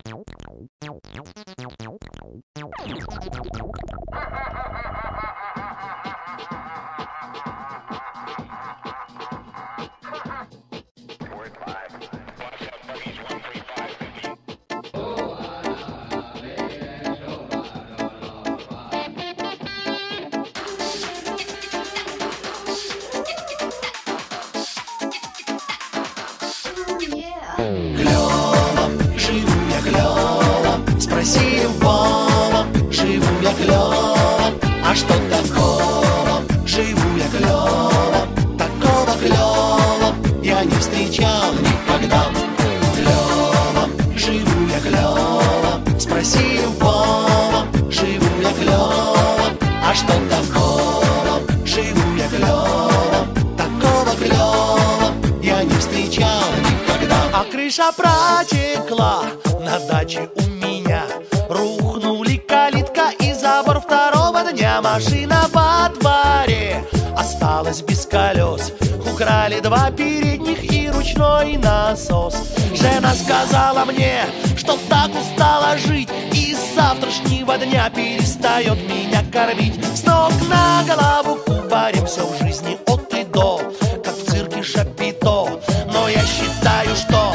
Клёво, живу я клёво, спроси любого, живу я клёво, а что такого? Живу я клёво, такого клёво я не встречал никогда. Клёво, живу я клёво, спроси любого, живу я клёво, а что такого? Живу я клёво, такого клёва я не встречал никогда. А крыша протекла на даче у меня, рухнули калитка и забор второго дня. Машина во дворе осталась без колес, украли 2 передних и ручной насос. Жена сказала мне, что так устала жить, и с завтрашнего дня перестает меня кормить. С ног на голову кубарем все в жизни от и до, как в цирке Шапито. Но я считаю, что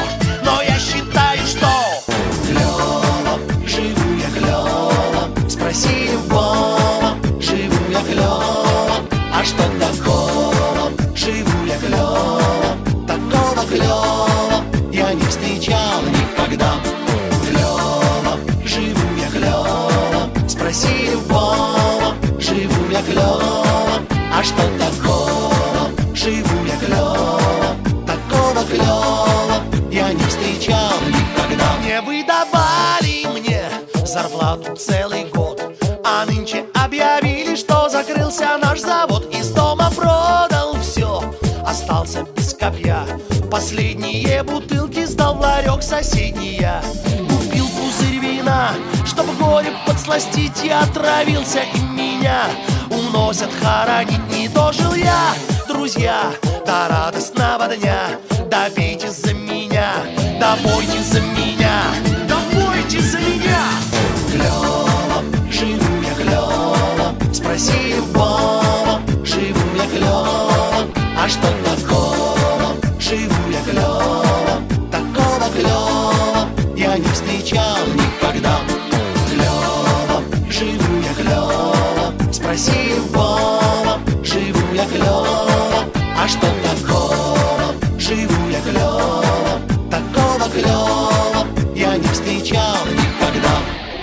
клёво, живу я клёво, спроси любого, живу я клёво, а что такого? Живу я клёво, такого клёва я не встречал никогда. Клёво, живу я клёво, спроси любого, живу я клёво, а что такого? Живу я клёво, такого клёва я не встречал никогда. Не выдавали мне зарплату целый год, а нынче объявили, что закрылся наш завод. Из дома продал все, остался без копья, последние бутылки сдал в ларек соседний я. Купил пузырь вина, чтоб горе подсластить, я отравился, и меня уносят хоронить. Не дожил я, друзья, до радостного дня. Да пейте за меня, да пойте за меня, да пойте за меня. Клёво, живу я клёво, спроси любого, живу я клёво, а что такого? Живу я клёво, такого клёва я не встречал никогда. Клёво, живу я клёво, спроси любого, живу я клёво, а что такого? Живу я клёво, такого клёва я не встречал никогда.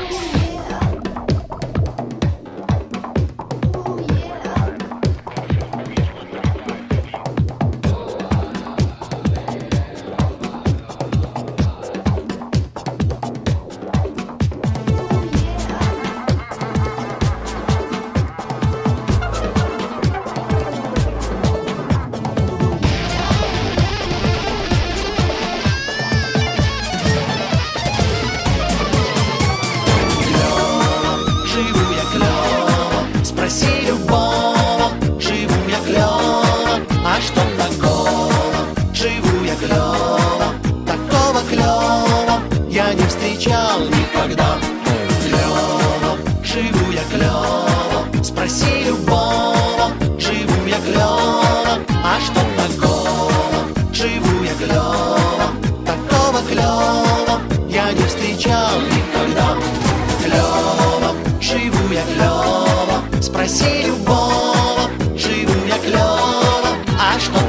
Спроси любого, живу я клёво, а что такого? Живу я клёво, такого клёва я не встречал никогда. Клёво, живу я клёво, спроси любого, живу я клёво, а что такого? Живу я клёво, такого клёва я не встречал никогда. Клёво, живу я клёво, спроси любого, живу я клёво, а что